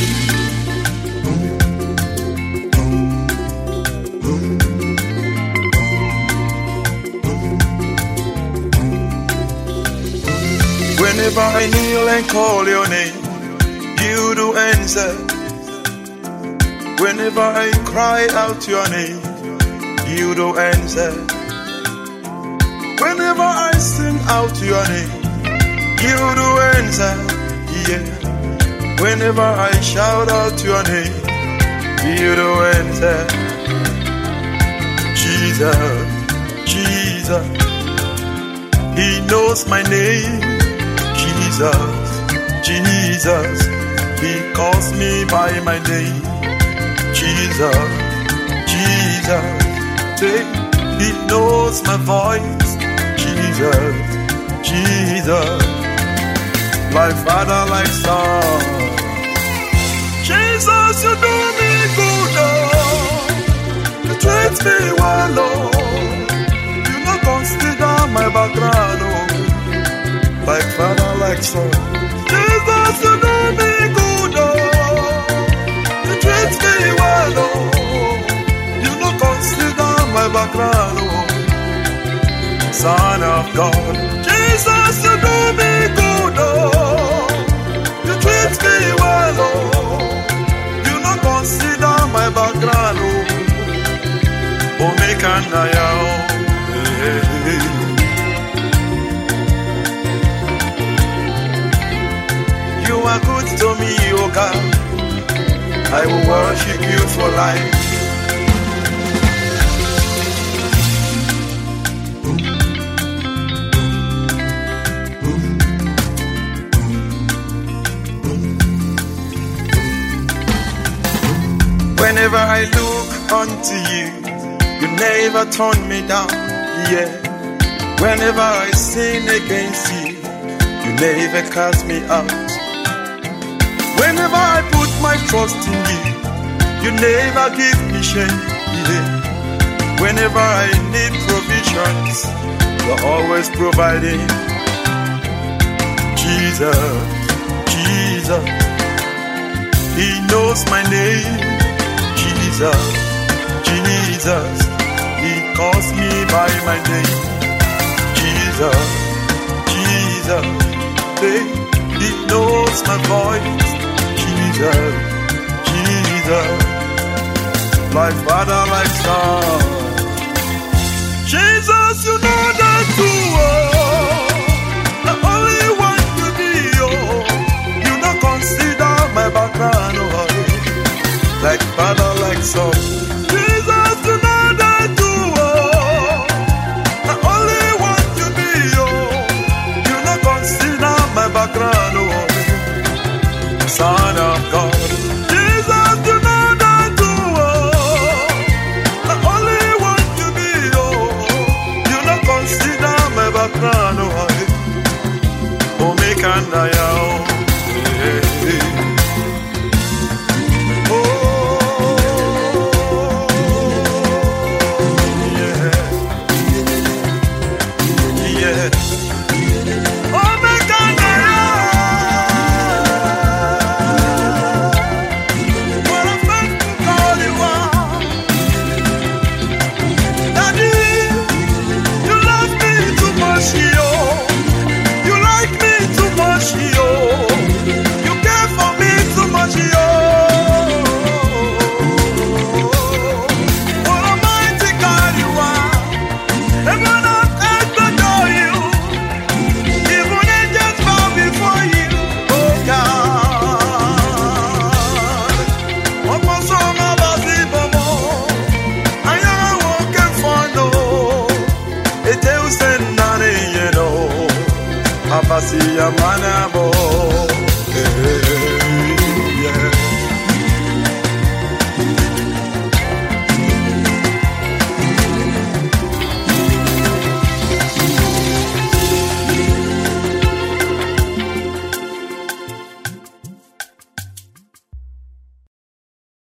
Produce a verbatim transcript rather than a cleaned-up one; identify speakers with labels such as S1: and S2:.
S1: Whenever I kneel and call your name, you do answer. Whenever I cry out your name, you do answer. Whenever I sing out your name, you do answer. Yeah. Whenever I shout out your name, you do answer. Jesus, Jesus, He knows my name. Jesus, Jesus, He calls me by my name. Jesus, Jesus, say He knows my voice. Jesus, Jesus, like Father, like Son. Jesus, you do me good, oh. You treat me well, oh. You not consider my background, oh. Like Father, like Son. Jesus, you do me good, oh. You treat me well, oh. You don't consider my background, oh. Son of God. Jesus, you do me good, oh. You treat me well, oh. You don't consider my background, oh. Omega Naya, oh. Hey, hey. You are good to me, oh God. I will worship you for life. Whenever I look unto you, you never turn me down, yeah. Whenever I sin against you, you never cast me out. Whenever I put my trust in you, you never give me shame, yeah. Whenever I need provisions, you're always providing. Jesus, Jesus, He knows my name. Jesus, Jesus, He calls me by my name. Jesus, Jesus, He knows my voice. Jesus, Jesus, like Father, like Son. Jesus, you know that too, oh. I only want to be, oh. You don't consider my background, oh. Like Father, like Son. Jesus, you know that too, oh. I only want to be, oh. You don't consider my background, oh. Son of God.